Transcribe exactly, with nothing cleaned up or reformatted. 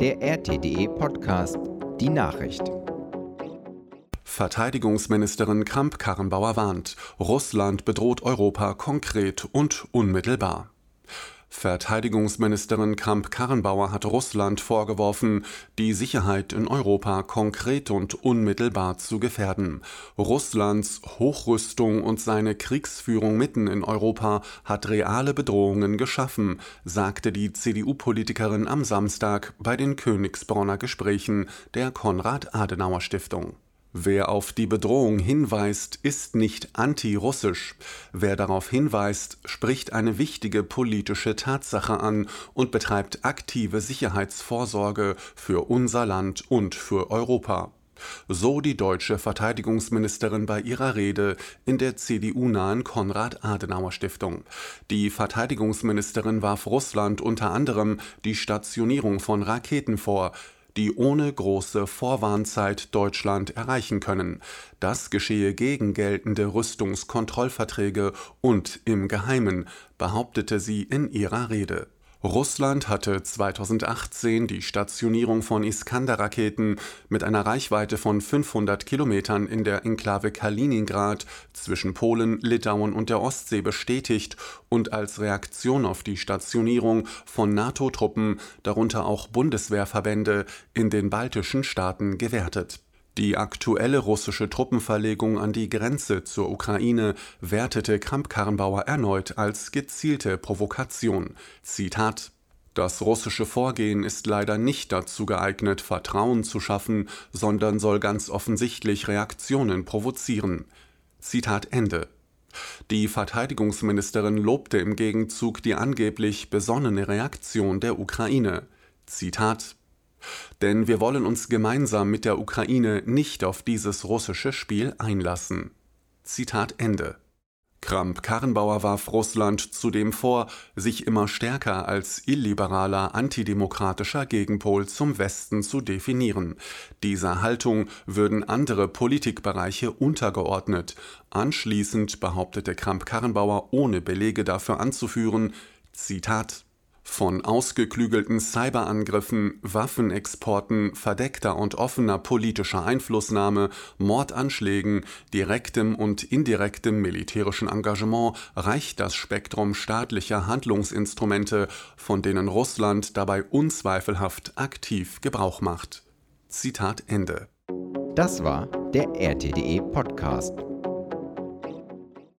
der R T D E Podcast, die Nachricht. Verteidigungsministerin Kramp-Karrenbauer warnt, Russland bedroht Europa konkret und unmittelbar. Verteidigungsministerin Kramp-Karrenbauer hat Russland vorgeworfen, die Sicherheit in Europa konkret und unmittelbar zu gefährden. Russlands Hochrüstung und seine Kriegsführung mitten in Europa hat reale Bedrohungen geschaffen, sagte die C D U-Politikerin am Samstag bei den Königsbronner Gesprächen der Konrad-Adenauer-Stiftung. Wer auf die Bedrohung hinweist, ist nicht anti-russisch. Wer darauf hinweist, spricht eine wichtige politische Tatsache an und betreibt aktive Sicherheitsvorsorge für unser Land und für Europa. So die deutsche Verteidigungsministerin bei ihrer Rede in der C D U-nahen Konrad-Adenauer-Stiftung. Die Verteidigungsministerin warf Russland unter anderem die Stationierung von Raketen vor, die ohne große Vorwarnzeit Deutschland erreichen können. Das geschehe gegen geltende Rüstungskontrollverträge und im Geheimen, behauptete sie in ihrer Rede. Russland hatte zweitausendachtzehn die Stationierung von Iskander-Raketen mit einer Reichweite von fünfhundert Kilometern in der Enklave Kaliningrad zwischen Polen, Litauen und der Ostsee bestätigt und als Reaktion auf die Stationierung von NATO-Truppen, darunter auch Bundeswehrverbände, in den baltischen Staaten gewertet. Die aktuelle russische Truppenverlegung an die Grenze zur Ukraine wertete Kramp-Karrenbauer erneut als gezielte Provokation. Zitat: Das russische Vorgehen ist leider nicht dazu geeignet, Vertrauen zu schaffen, sondern soll ganz offensichtlich Reaktionen provozieren. Zitat Ende. Die Verteidigungsministerin lobte im Gegenzug die angeblich besonnene Reaktion der Ukraine. Zitat: Denn wir wollen uns gemeinsam mit der Ukraine nicht auf dieses russische Spiel einlassen. Zitat Ende. Kramp-Karrenbauer warf Russland zudem vor, sich immer stärker als illiberaler, antidemokratischer Gegenpol zum Westen zu definieren. Dieser Haltung würden andere Politikbereiche untergeordnet. Anschließend behauptete Kramp-Karrenbauer, ohne Belege dafür anzuführen, Zitat: Von ausgeklügelten Cyberangriffen, Waffenexporten, verdeckter und offener politischer Einflussnahme, Mordanschlägen, direktem und indirektem militärischen Engagement reicht das Spektrum staatlicher Handlungsinstrumente, von denen Russland dabei unzweifelhaft aktiv Gebrauch macht. Zitat Ende. Das war der R T D E Podcast.